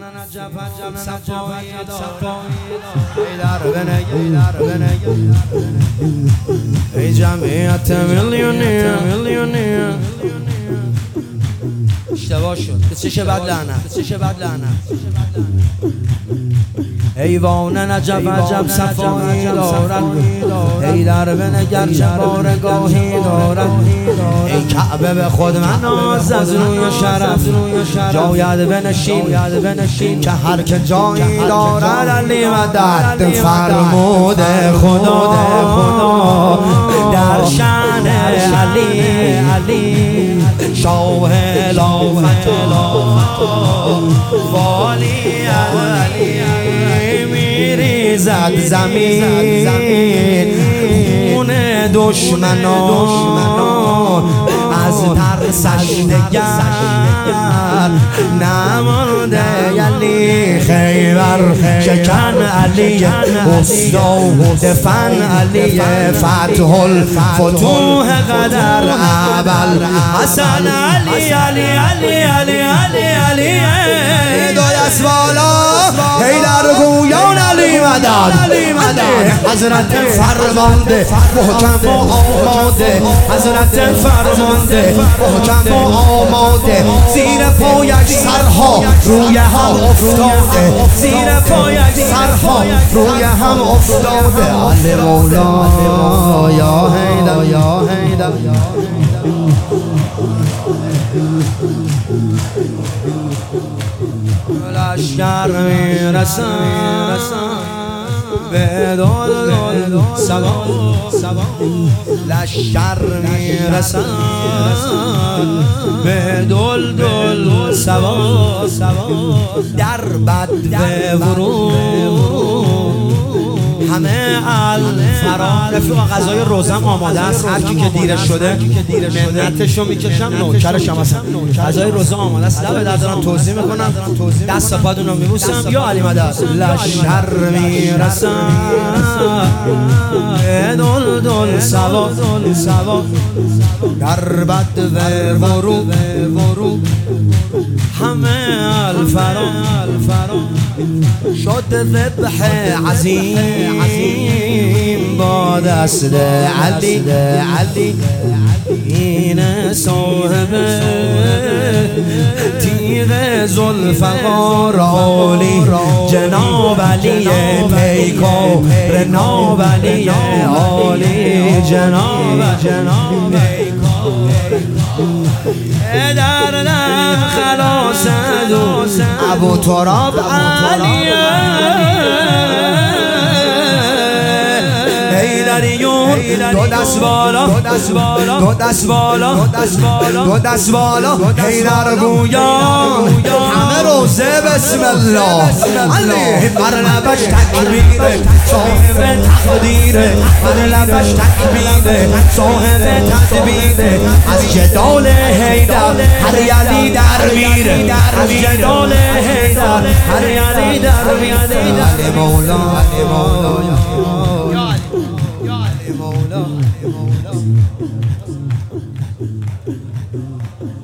ای جمعیت میلیونیر اشتباه شد بسیش بد لعنت ایوان نجف عجب صفایی دارد ای در بنگر چه بارگاهی دارد ای کعبه به خود مناز از روی شرف جاید بنشین که هر که جایی دارد علی مدد فرمود خدا در شأن علی شاه لافت والی علی میریزد زمین خون دشمنان از ترسش دگر نمانده علی خیبر شکن علی استاد فن علی فتح الفتوح قدر اول حسن علی دایست بالا حیدر گویان علی مدد حضرت فرمانده محکم و آماده حضرت فرمانده محکم و آماده زیر پایش سرها روی هم افتاده زیر پایش سرها روی هم افتاده علی مولا یا حیدر لشکر میرسن به دل سبا لشکر میرسن به دل سبا در بد ورود همه الفرار رفیق غذای روزم آماده است هر کی که دیرش شده منتشو میکشم نوکرش هم هستم غذای روزم آماده است لب در دارم توضیح میکنم دست و پاتون رو میبوسم یا علی مدد لشکر میرسن دل سوا در بد ورو همه الفرار شد ذبح عظیم با دست علی این صاحب تیغ ذوالفقار عالی جناب علی پیکار ناب علی عالی جناب در لب خلاص ابو تراب علی حیدریون دو دست بالا حیدر گویان همه روزه بسم الله علی بر لبش تکبیره صاحب تقدیره بر لبش تکبیره صاحب تدبیره از جدال حیدر هر یلی در میره از جدال حیدر هر یلی در میره علی مولا مولا